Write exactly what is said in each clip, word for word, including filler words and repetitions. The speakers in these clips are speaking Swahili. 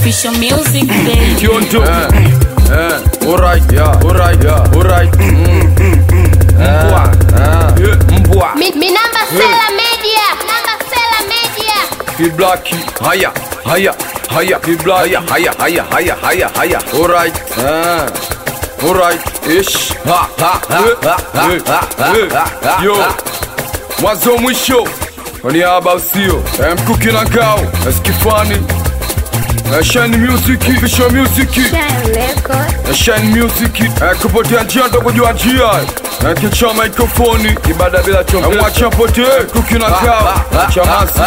Official music, baby. Kionto. Eh, eh, alright, yeah, alright, yeah, alright. Mm. Mbwa, eh, mbwa. Mi, mi namba Sela Media, namba Sela Media. Feel blacky, haya, haya, haya, feel black, haya, haya, haya, haya, haya, haya. Alright, eh, alright, ish, ha, ha, ha, ha, ha, ha, ha, yo. Mwanzo mwisho, kwa niaba usio, eh, mkuki na ngao, eskifani. Shine music, official music. Shine music, kupotea njia ndo kujua njia. Kichwa mikrofoni, ibada bila chombo. Mwacha pote, kukina kao, chamasi.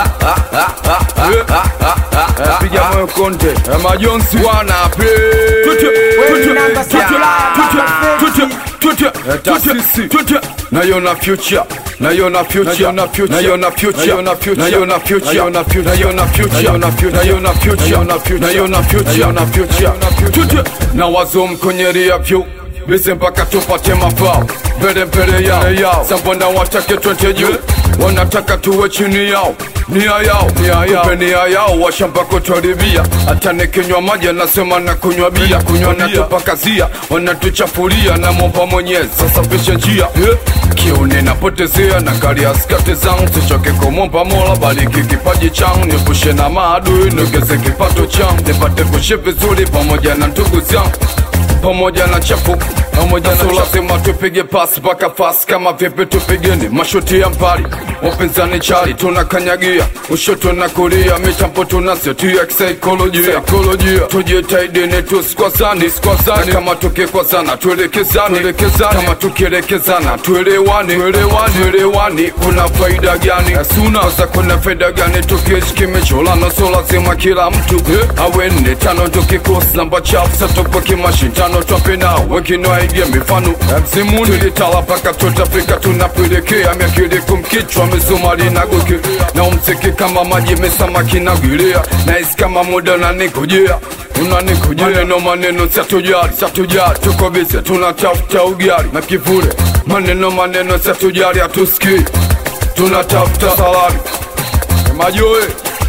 Piga moyo konte, majonsi wanape. Tute, tute, tute, tute, tasisi, tute. Nayona future, nayona future, nayona future, nayona future, nayona future, nayona future, nayona future, nayona future, nayona future, nayona future, nayona future, nayona future. Tute, na wazo mkonyeria vyo, bise mpaka tupate mafao. Mbele mbele yao, yao, sambona watake twende juu, wanataka tuwe chini yao. Nia yao, nia yao, kupe nia yao, washamba kutuharibia. Hata nikinywa maji nasema na kunywa bia. Wanatupakazia, wanatuchafulia na momba mwenyezi. Sasa pishe njia, kione napotezea na kari askate zangu. Sichoke kumomba mola, bariki kipaji changu. Nipushe na maadui, nogeze kipato changu. Nipate kuishi vizuri pamoja na ndugu zangu, pamoja na chafu, pamoja na lazima tupige pasi paka fast. Kama vipi tupigeni mashuti ya mbali, wapinzani chali tunakanyagia, ushoto na kulia, mitampo tunasetia kisaikolojia, kisaikolojia. Tujitaidini tusikwazani, sikwazani. Kama tukikwazana tuelekezani, tuelekezani. Kama tukielekezana tuelewani, tuelewani, tuelewani. Kuna faida gani? Asuna sasa kuna faida gani tukiishi kimecholana? So lazima kila mtu eh, awe nne tano tukikosi namba chafu. Sasa kwa kimashindano twape nao, wengine waige mifano mzimuni. Tulitala paka tutafika tunapelekea miakili kumkichwa mizumari na goke. Na umziki kama maji mesamaki na gilea. Na isi kama muda unanikujia, unanikujia. Maneno maneno satujari, satujari. Tuko bize tunatafuta ugali na kivule. Maneno maneno satujari hatusikii, tunatafuta salari majoe.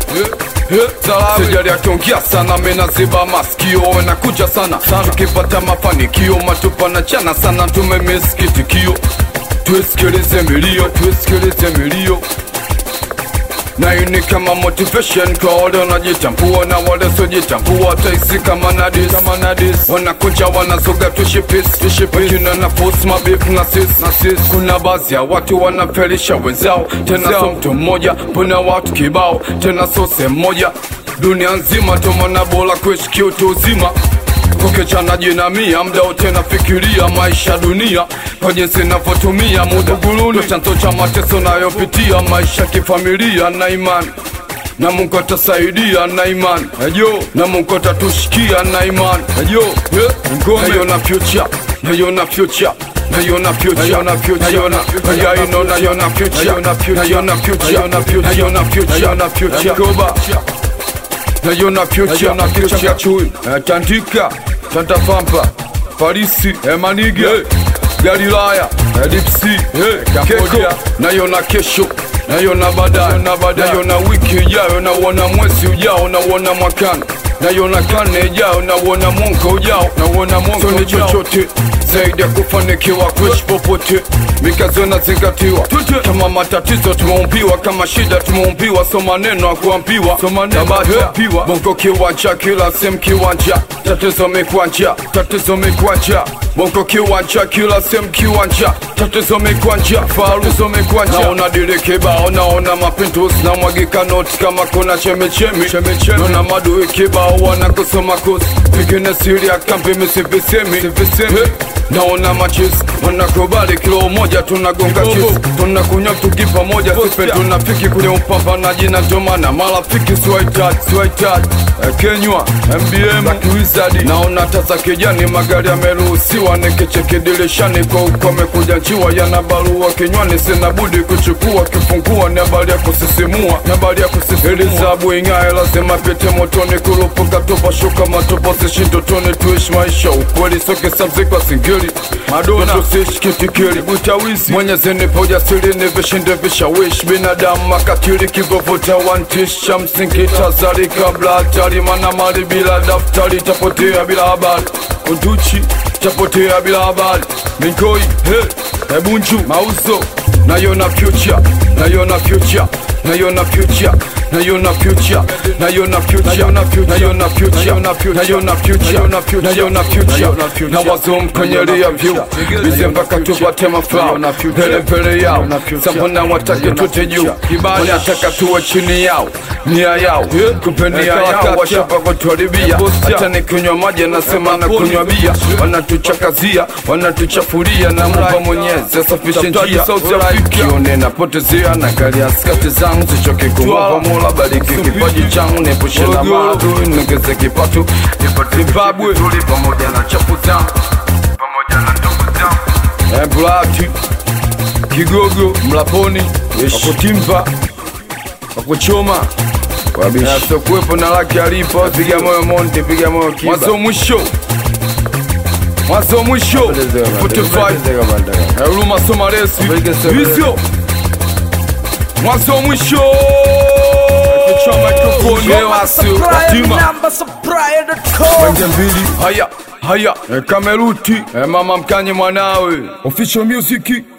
Sejari akiongea sana mena ziba masikio. Wanakuja sana, tukipata mafanikio. Matupa na chana sana tumemesikitikio. Tuisikilize milio, tuisikilize milio. Na ini kama motivation kwa wale wanajitambua na wale sojitambua. Taisi kama nadis, kama nadis. Wanakuja wanazoga tushipis, tushipis. Kina na force mabifu na sis, na sis. Kuna bazi ya watu wanafelisha wenzao. Tena so mtu mmoja, puna watu kibao. Tena so semoja, dunia nzima tumana bola kuishi kiutu uzima. Kukichana jinamia, mda utena fikiria maisha dunia. Kwa jinsi navotumia muda guluni, chanzo cha mateso nayopitia. Maisha kifamilia na imani, na Mungu atasaidia na imani. Ejo, na Mungu atatushikia na imani. Ejo, ngome nayona future, nayona future. Nayona future, nayona future, nayona future, nayona future, nayona future, nayona future, nayona future, nayona future, nayona future. Koba nayona future, na future chui. Tandika, Tantafampa, Parisi, Emanige, Galilaya, Dipsi, Keko. Nayona kesho, nayona baadaye, nayona wiki ijayo, nawona mwezi ujao, nawona mwakani. Nayona kane ijao, nawona mwaka ujao, nawona mwaka ujao. Soni chochote zaidi ya kufanikiwa kuishi popote. Mikazo na zingatiwa, kama matatizo tumeumbiwa, kama shida tumeumbiwa. So maneno ya kuambiwa, so maneno ya kuambiwa. Bongo kiwanja, kila sehemu kiwanja. Tatizo mikwanja, tatizo mikwanja. Bongo kiwanja, kila sehemu kiwanja. Tatizo mikwanja, faruzo mikwanja. Naona dire kibao, naona mapinduzi. Na mwagika noti kama kuna cheme cheme. Naona madui kibao, wana kusoma kusi. Pigine siri ya kampi misifisemi. Naona machizi, wanakubali kilo moja tunagonga chizi. Tunakunywa tukipa moja, sipe tunafiki kwenye upambanaji. Na ndomana marafiki siwaitaji, siwaitaji. Kenywa, M B M, Black Wizard. Naona taza kijani, magari yameruhusiwa. Nikicheki dirishani kwa ukome kuja njiwa. Yana barua kinywani, sina budi kuchukua. Kifungua ni habari ya kusisimua, ni habari ya kusisimua. Elizabu ingae lazima pete motoni. Kurupuka topa shuka matopa sishindo toni. Tuishi maisha ukweli, soke samziki wa singeli. Madonna tusishi kitikili, utawizi. Mwenyezi nipo ujasiri, ni vishinde vishawishi. Binadamu makatili, kigovuta wantish. Cha msingi tazari kabla hatari. mali, mana mali bila daftari tapotea bila habari. Kunduchi tapotea bila habari. Mikoi, hey, ebunju, mauzo. Nayona future, nayona future, nayona future, nayona future, nayona future, nayona future, nayona future, nayona future, nayona future. Na wazo mkonyelia view, bize mpaka tupate maflow. Vele vele yao, sabona watake tute juu, wanataka tuwe chini yao, nia yao, kupenia yao, washapa kutuharibia. Hata nikinywa maji nasema na kunywa bia. Wanatuchakazia, wanatuchafuria, na Mungu Mwenyezi asafishe njia. Kione napotezea na gari ya skati zangu, sichoke kumwomba Mola bariki kipaji changu, niepushe na maadui, niongeze kipato, Zimbabwe tuli pamoja na chapu zangu, pamoja na ndugu zangu. Embulati, Kigogo, Mlaponi, Wakutimba, Wakuchoma, Wabishi. So kuwepo na laki alipo, piga moyo Monte, piga moyo Kiba. Mwazo mwisho, mwazo mwisho, forty-five, Eluma Somaresi, Vizio. Mwazo mwisho, kuchoma mikrofoni, Ewasi, Watima. Wenge mbili, haya, haya, Kameruti, Mama Mkanye mwanawe. Official music.